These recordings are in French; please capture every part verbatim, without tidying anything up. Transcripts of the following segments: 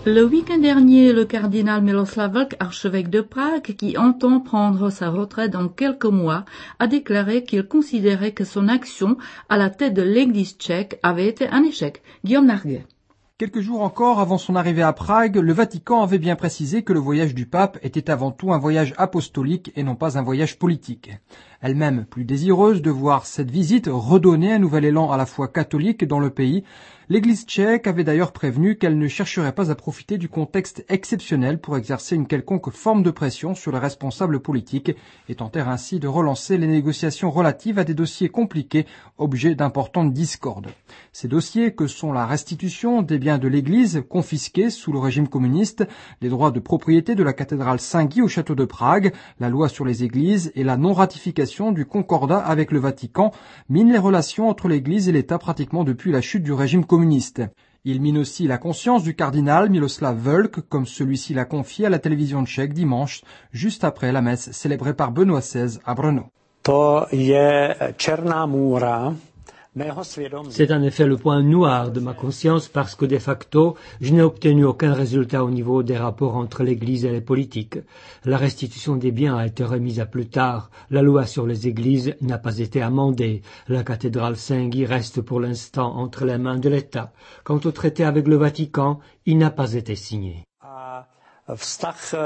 Le week-end dernier, le cardinal Miloslav Vlk, archevêque de Prague, qui entend prendre sa retraite dans quelques mois, a déclaré qu'il considérait que son action à la tête de l'Église tchèque avait été un échec. Guillaume Narguet. Quelques jours encore avant son arrivée à Prague, le Vatican avait bien précisé que le voyage du pape était avant tout un voyage apostolique et non pas un voyage politique. Elle-même plus désireuse de voir cette visite redonner un nouvel élan à la foi catholique dans le pays, l'Église tchèque avait d'ailleurs prévenu qu'elle ne chercherait pas à profiter du contexte exceptionnel pour exercer une quelconque forme de pression sur les responsables politiques et tenter ainsi de relancer les négociations relatives à des dossiers compliqués, objets d'importantes discordes. Ces dossiers que sont la restitution des biens de l'Église confisqués sous le régime communiste, les droits de propriété de la cathédrale Saint-Guy au château de Prague, la loi sur les églises et la non-ratification du concordat avec le Vatican minent les relations entre l'Église et l'État pratiquement depuis la chute du régime communiste. Il mine aussi la conscience du cardinal Miloslav Vlk, comme celui-ci l'a confié à la télévision tchèque dimanche, juste après la messe célébrée par Benoît seize à Brno. To je černá můra. C'est en effet le point noir de ma conscience parce que de facto, je n'ai obtenu aucun résultat au niveau des rapports entre l'Église et les politiques. La restitution des biens a été remise à plus tard. La loi sur les églises n'a pas été amendée. La cathédrale Saint-Guy reste pour l'instant entre les mains de l'État. Quant au traité avec le Vatican, il n'a pas été signé. Vztah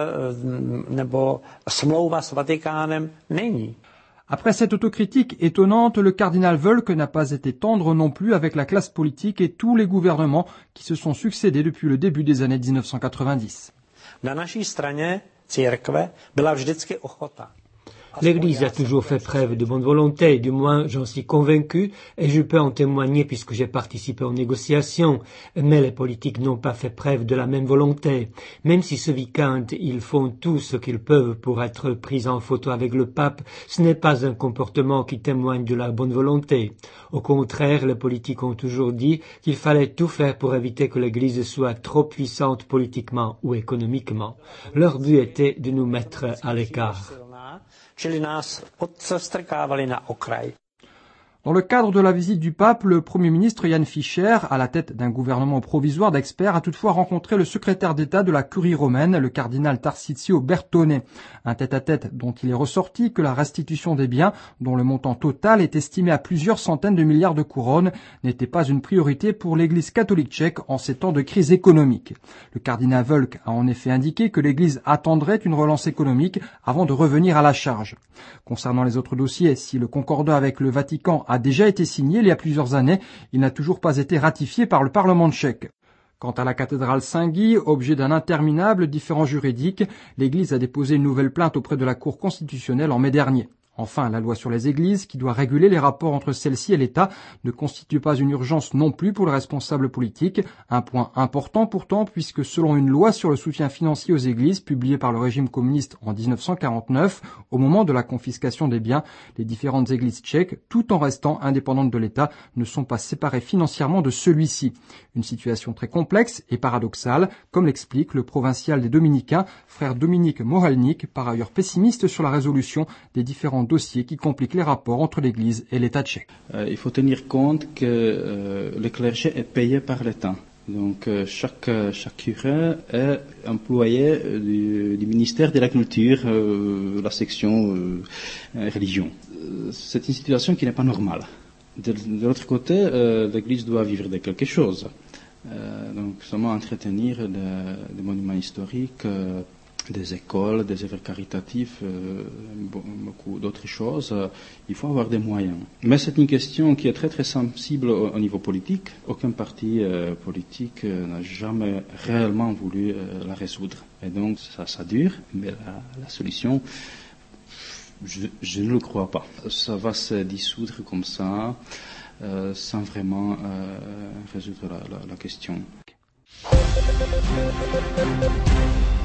nebo smlouva s Vatikánem není. Après cette autocritique étonnante, le cardinal Vlk n'a pas été tendre non plus avec la classe politique et tous les gouvernements qui se sont succédés depuis le début des années mille neuf cent quatre-vingt-dix. Na naší straně církve byla vždycky ochota. L'Église a toujours fait preuve de bonne volonté, du moins j'en suis convaincu et je peux en témoigner puisque j'ai participé aux négociations, mais les politiques n'ont pas fait preuve de la même volonté. Même si ce week-end ils font tout ce qu'ils peuvent pour être pris en photo avec le pape, ce n'est pas un comportement qui témoigne de la bonne volonté. Au contraire, les politiques ont toujours dit qu'il fallait tout faire pour éviter que l'Église soit trop puissante politiquement ou économiquement. Leur but était de nous mettre à l'écart. Čili nás odstrkávali na okraj. Dans le cadre de la visite du pape, le Premier ministre Jan Fischer, à la tête d'un gouvernement provisoire d'experts, a toutefois rencontré le secrétaire d'État de la Curie romaine, le cardinal Tarsizio Bertone. Un tête-à-tête dont il est ressorti que la restitution des biens, dont le montant total est estimé à plusieurs centaines de milliards de couronnes, n'était pas une priorité pour l'Église catholique tchèque en ces temps de crise économique. Le cardinal Vlk a en effet indiqué que l'Église attendrait une relance économique avant de revenir à la charge. Concernant les autres dossiers, si le concordat avec le Vatican a déjà été signé il y a plusieurs années, il n'a toujours pas été ratifié par le Parlement tchèque. Quant à la cathédrale Saint-Guy, objet d'un interminable différend juridique, l'Église a déposé une nouvelle plainte auprès de la Cour constitutionnelle en mai dernier. Enfin, la loi sur les églises, qui doit réguler les rapports entre celles-ci et l'État, ne constitue pas une urgence non plus pour les responsables politiques. Un point important pourtant, puisque selon une loi sur le soutien financier aux églises, publiée par le régime communiste en dix-neuf cent quarante-neuf, au moment de la confiscation des biens, les différentes églises tchèques, tout en restant indépendantes de l'État, ne sont pas séparées financièrement de celui-ci. Une situation très complexe et paradoxale, comme l'explique le provincial des Dominicains, frère Dominique Morelnik, par ailleurs pessimiste sur la résolution des différents dossiers qui compliquent les rapports entre l'Église et l'État tchèque. Euh, il faut tenir compte que euh, le clergé est payé par l'État. Donc euh, chaque, chaque curé est employé du, du ministère de la Culture, euh, la section euh, religion. C'est une situation qui n'est pas normale. De, de l'autre côté, euh, l'Église doit vivre de quelque chose. Euh, donc seulement entretenir des, des monuments historiques, euh, des écoles, des œuvres caritatives, euh, beaucoup d'autres choses, euh, il faut avoir des moyens. Mais c'est une question qui est très très sensible au, au niveau politique. Aucun parti euh, politique euh, n'a jamais réellement voulu euh, la résoudre. Et donc ça, ça dure, mais la, la solution, je, je ne le crois pas. Ça va se dissoudre comme ça, euh, sans vraiment euh, résoudre la, la, la question.